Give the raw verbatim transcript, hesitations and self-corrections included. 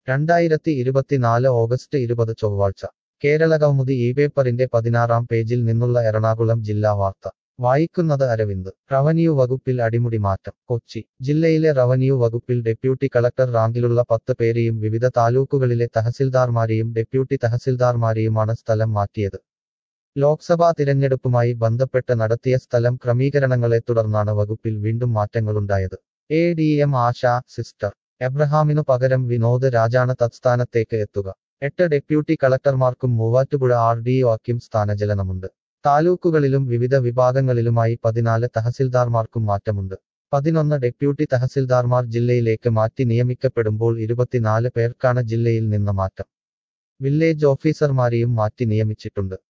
രണ്ടായിരത്തി ഇരുപത്തിനാല് ഓഗസ്റ്റ് ഇരുപത് ചൊവ്വാഴ്ച കേരളകൗമുദി ഈ പേപ്പറിന്റെ പതിനാറാം പേജിൽ നിന്നുള്ള എറണാകുളം ജില്ലാ വാർത്ത വായിക്കുന്നത് അരവിന്ദ് റവന്യൂ വകുപ്പിൽ അടിമുടി മാറ്റം കൊച്ചി ജില്ലയിലെ റവന്യൂ വകുപ്പിൽ ഡെപ്യൂട്ടി കളക്ടർ റാങ്കിലുള്ള പത്ത് പേരെയും വിവിധ താലൂക്കുകളിലെ തഹസിൽദാർമാരെയും ഡെപ്യൂട്ടി തഹസിൽദാർമാരെയുമാണ് സ്ഥലം മാറ്റിയത് ലോക്സഭാ തിരഞ്ഞെടുപ്പുമായി ബന്ധപ്പെട്ട് നടത്തിയ സ്ഥലം ക്രമീകരണങ്ങളെ തുടർന്നാണ് വകുപ്പിൽ വീണ്ടും മാറ്റങ്ങളുണ്ടായത് A D M Asha sister എബ്രഹാമിനു പകരം വിനോദ് രാജാണ് തത്സ്ഥാനത്തേക്ക് എത്തുക എട്ട് ഡെപ്യൂട്ടി കളക്ടർമാർക്കും മൂവാറ്റുപുഴ ആർ ഡി ഒക്കും സ്ഥാനചലനമുണ്ട് താലൂക്കുകളിലും വിവിധ വിഭാഗങ്ങളിലുമായി പതിനാല് തഹസിൽദാർമാർക്കും മാറ്റമുണ്ട് പതിനൊന്ന് ഡെപ്യൂട്ടി തഹസിൽദാർമാർ ജില്ലയിലേക്ക് മാറ്റി നിയമിക്കപ്പെടുമ്പോൾ ഇരുപത്തിനാല് പേർക്കാണ് ജില്ലയിൽ നിന്ന് മാറ്റം വില്ലേജ് ഓഫീസർമാരെയും മാറ്റി നിയമിച്ചിട്ടുണ്ട്